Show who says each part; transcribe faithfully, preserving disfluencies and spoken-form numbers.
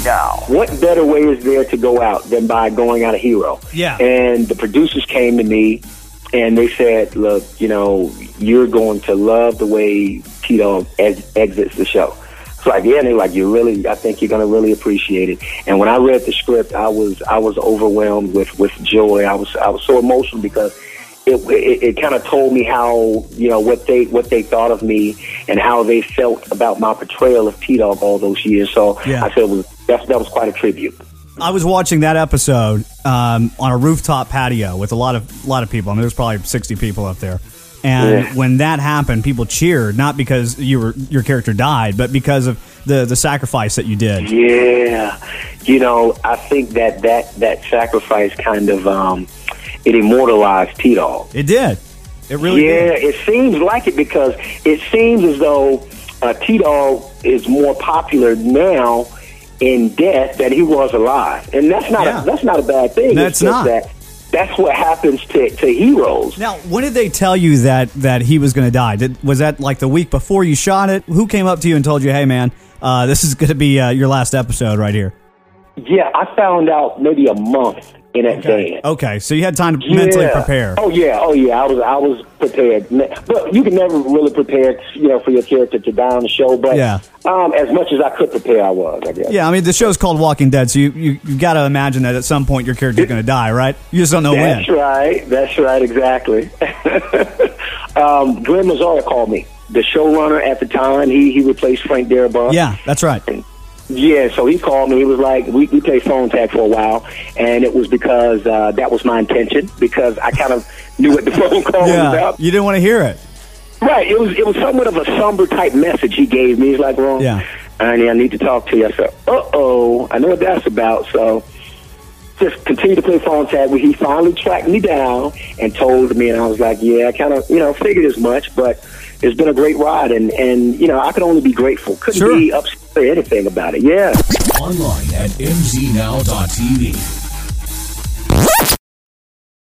Speaker 1: Now.
Speaker 2: What better way is there to go out than by going out a hero?
Speaker 3: Yeah.
Speaker 2: And the producers came to me and they said, look, you know, you're going to love the way T-Dog ex- exits the show. It's like, yeah, and they're like, you really, I think you're going to really appreciate it. And when I read the script, I was I was overwhelmed with, with joy. I was I was so emotional because it it, it kind of told me how, you know, what they what they thought of me and how they felt about my portrayal of T-Dog all those years. So
Speaker 3: Yeah.
Speaker 2: I said it was, that, that was quite a tribute.
Speaker 3: I was watching that episode um, on a rooftop patio with a lot of lot of people. I mean, there's probably sixty people up there. And
Speaker 2: Yeah.
Speaker 3: when that happened, people cheered, not because you were your character died, but because of the, the sacrifice that you did.
Speaker 2: Yeah, you know, I think that that, that sacrifice kind of um, it immortalized T-Dog.
Speaker 3: It did. It really
Speaker 2: yeah,
Speaker 3: did.
Speaker 2: it seems like it because it seems as though uh, T-Dog is more popular now in death than he was alive, and that's not
Speaker 3: Yeah.
Speaker 2: a, that's not a bad thing.
Speaker 3: That's
Speaker 2: it's just
Speaker 3: not.
Speaker 2: That that's what happens to, to heroes.
Speaker 3: Now, when did they tell you that, that he was going to die? Did, was that like the week before you shot it? Who came up to you and told you, hey, man, uh, this is going to be uh, your last episode right here?
Speaker 2: Yeah, I found out maybe a month in advance.
Speaker 3: Okay, so you had time to mentally
Speaker 2: Yeah.
Speaker 3: prepare.
Speaker 2: Oh yeah, oh yeah. I was I was prepared, but you can never really prepare, you know, for your character to die on the show. But
Speaker 3: Yeah.
Speaker 2: um, as much as I could prepare, I was. I guess.
Speaker 3: Yeah, I mean, the show's called Walking Dead, so you, you, you got to imagine that at some point your character's going to die, right? You just don't know
Speaker 2: That's
Speaker 3: when.
Speaker 2: right. That's right. Exactly. um, Glenn Mazzara called me, the showrunner at the time. He he replaced Frank Darabont.
Speaker 3: Yeah, that's right.
Speaker 2: Yeah, so he called me. He was like, we, we played phone tag for a while, and it was because uh, that was my intention, because I kind of knew what the phone call was
Speaker 3: Yeah,
Speaker 2: about.
Speaker 3: you didn't want to hear it.
Speaker 2: Right, it was it was somewhat of a somber type message he gave me. He's like, well,
Speaker 3: Yeah.
Speaker 2: Ernie, I need to talk to you. I said, uh-oh, I know what that's about. So just continue to play phone tag. He finally tracked me down and told me, and I was like, yeah, I kind of, you know, figured as much, but it's been a great ride, and, and you know, I could only be grateful. Couldn't
Speaker 3: Sure.
Speaker 2: be upset or anything about it. Yeah.
Speaker 1: Online at m z now dot t v.